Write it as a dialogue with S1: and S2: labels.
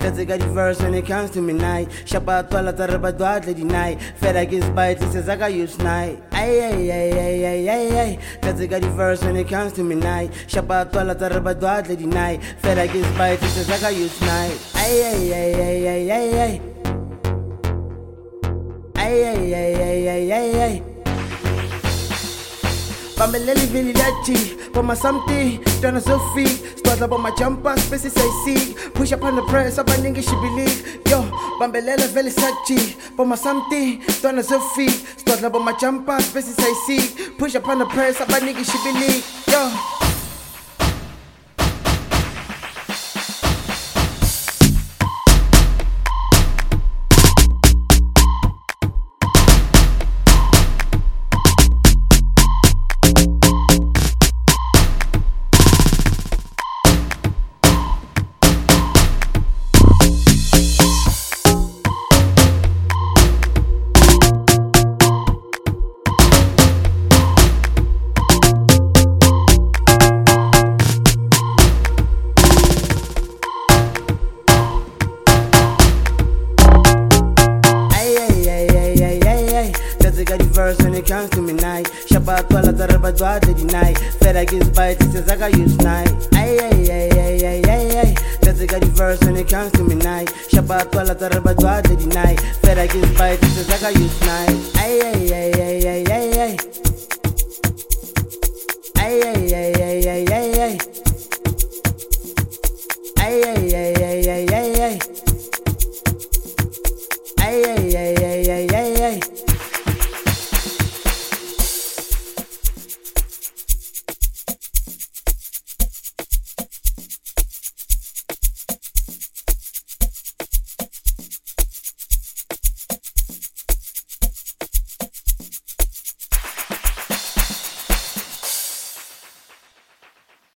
S1: Cause I got the verse when it comes to midnight. Shapa tola taraba dwat lady night. Fed against bite, it says I got use night. Ay, ay, ay, ay, ay, ay, ay. Cause I got the verse when it comes to midnight. Shapa tola taraba dwat lady night. Fed against bite, it says I got use night. Ay, ay, ay, ay, ay, ay, ay. Ay, ay, ay, ay, ay, ay, ay. Bambeleli vili lachi, for my something, done so feet. Start up on my jumper, spaces I see. Push up on the press, up a nigga she believe. Yo, Bambelela veli sachi, for my something, done so feet. Start up on my jumper, spaces I see. Push up on the press, up a nigga she believe. Yo. Verse when it comes to midnight. Shabbat tola taraba dwat lady night. Fed against bite, it says I got use night. Ay, ay, ay, ay, ay, ay, ay. Cause I got the verse when it comes to midnight. Shabbat tola taraba dwat lady night. Fed against bite, it says I got use night. Ay, ay, ay, ay, ay, ay, ay. Ay, ay.